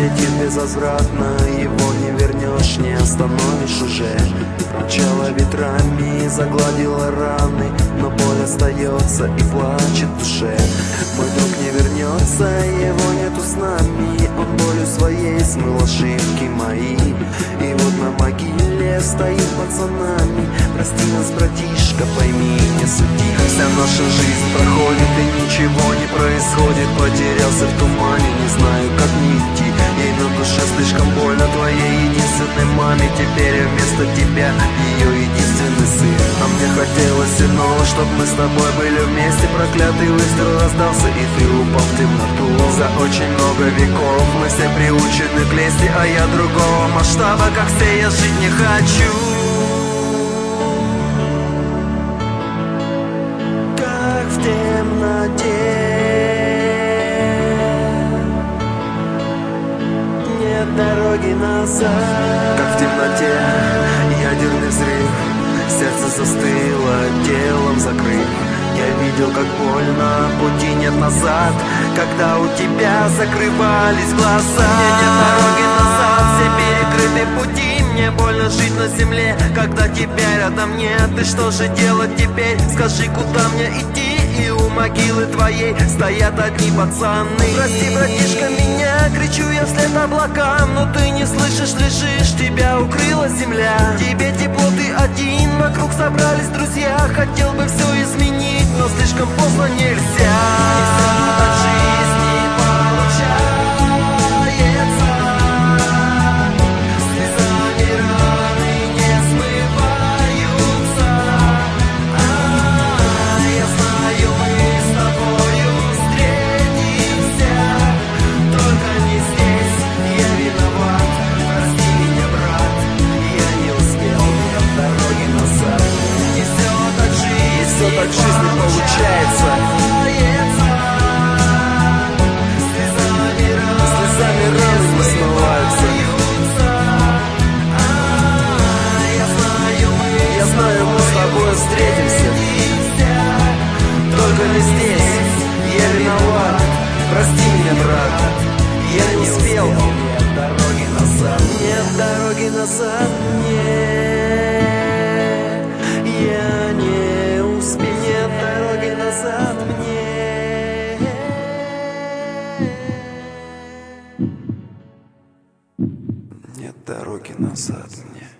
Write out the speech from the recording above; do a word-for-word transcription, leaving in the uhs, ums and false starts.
летит безвозвратно, его не вернешь, не остановишь уже. Промчала ветрами, загладила раны, но боль остается и плачет в душе. Мой друг не вернется, его нету с нами, он болью своей смыл ошибки мои. И вот на могиле стоит пацанами: прости нас, братишка, пойми, не суди. Вся наша жизнь проходит и ничего не происходит. Потерялся в тумане, не знаю, как мне идти. Ей на душе слишком больно, твоей единственной маме. Теперь я вместо тебя ее единственный сын. А мне хотелось иного, чтоб мы с тобой были вместе. Проклятый выстрел раздался, и ты упал в темноту. За очень много веков мы все приучены к лести, а я другого масштаба, как все, я жить не хочу. Как в темноте, нет дороги назад. Как в темноте, ядерный взрыв, сердце застыло, телом закрыв. Я видел, как больно, пути нет назад, когда у тебя закрывались глаза. Мне нет дороги назад, все перекрыты пути. Мне больно жить на земле, когда тебя рядом нет. И что же делать теперь? Скажи, куда мне идти? И у могилы твоей стоят одни пацаны. Прости, братишка, меня, кричу я вслед облакам, но ты не слышишь, лежишь, тебя укрыла земля. Тебе тепло, ты один, вокруг собрались друзья. Хотел бы все изменить, но слишком поздно, нельзя. От жизни получается, слезами раны не смываются. А, я знаю, мы с тобою встретимся, только не здесь, я виноват. Прости меня, брат, я не успел, нет дороги назад. Несет от жизни, несет от жизни получается. Слезами раны не смываются. Я знаю, мы с тобой встретимся, только не здесь, я виноват. Прости меня, брат, я не успел. Нет дороги назад, нет дороги назад, нет, я не успел. Нет дороги назад мне. Нет дороги назад мне.